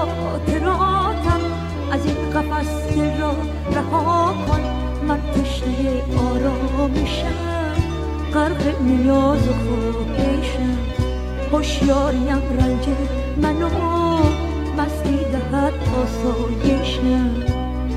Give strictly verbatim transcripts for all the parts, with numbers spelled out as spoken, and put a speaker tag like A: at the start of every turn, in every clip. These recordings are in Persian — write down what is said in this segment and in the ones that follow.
A: خاطراتم، از این قفس دل را رها کن. من تشنه آرامشم، غرق نیاز و خواهشم. هوشیاریم رنج منو مستی دهد آسایشم.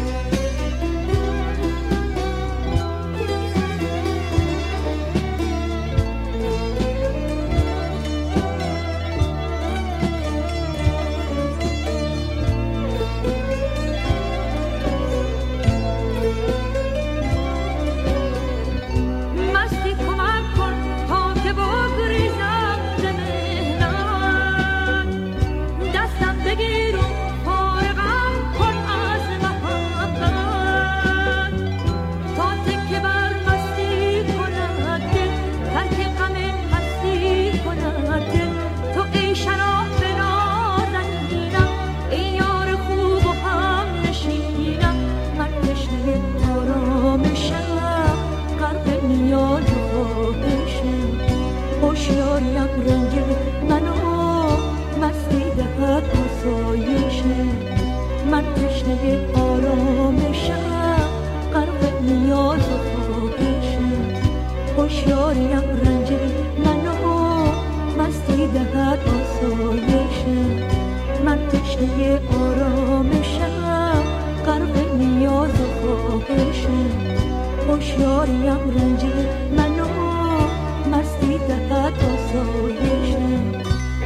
A: من تشنه آرامشم، غرق نیاز و خواهشم. هوشیاریم رنج منو مستی دهد آسایشم. من تشنه آرامشم، غرق نیاز و خواهشم. هوشیاریم رنج منو مستی دهد آسایشم.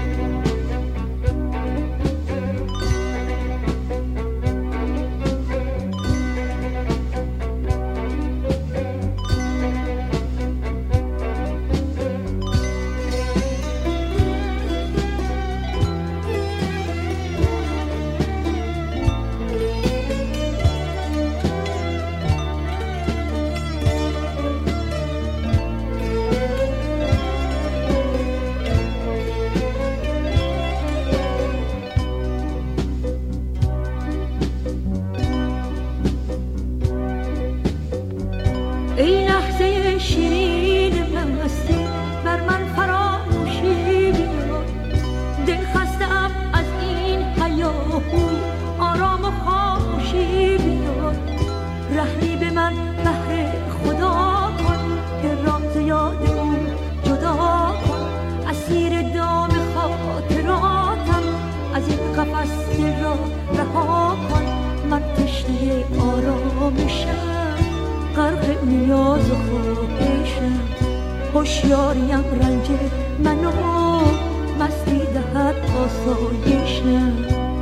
A: ای لحظه شیرین مستی، بر من فراموشی بیار. دل خسته‌ام از این هیاهو، آرام و خاموشی بیار. رحمی به من بهر خدا کن، دل را ز یاد او جدا کن. اسیر دام خاطراتم، از این قفس دل را رها کن. من تشنه آرامشم، غرق نیاز و خواهشم. هوشیاریم رنج منو مستی دهد آسایشم.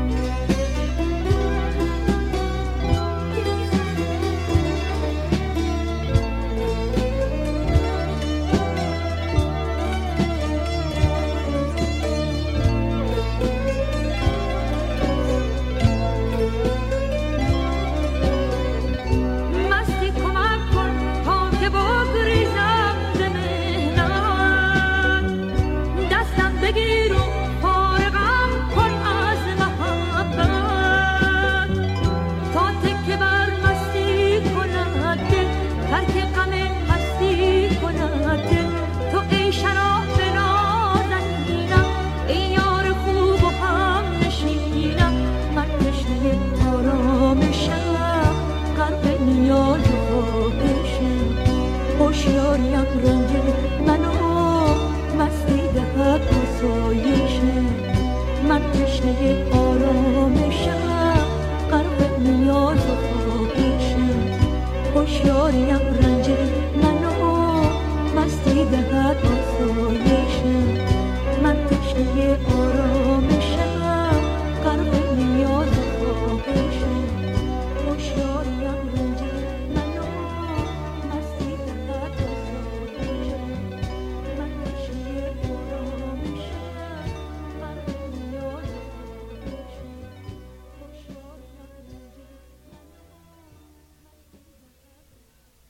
A: هوشیاریم رنج منو مستی دهد آسایشم. من تشنه آرامشم، غرق نیاز و خواهشم. هوشیاریم رنج منو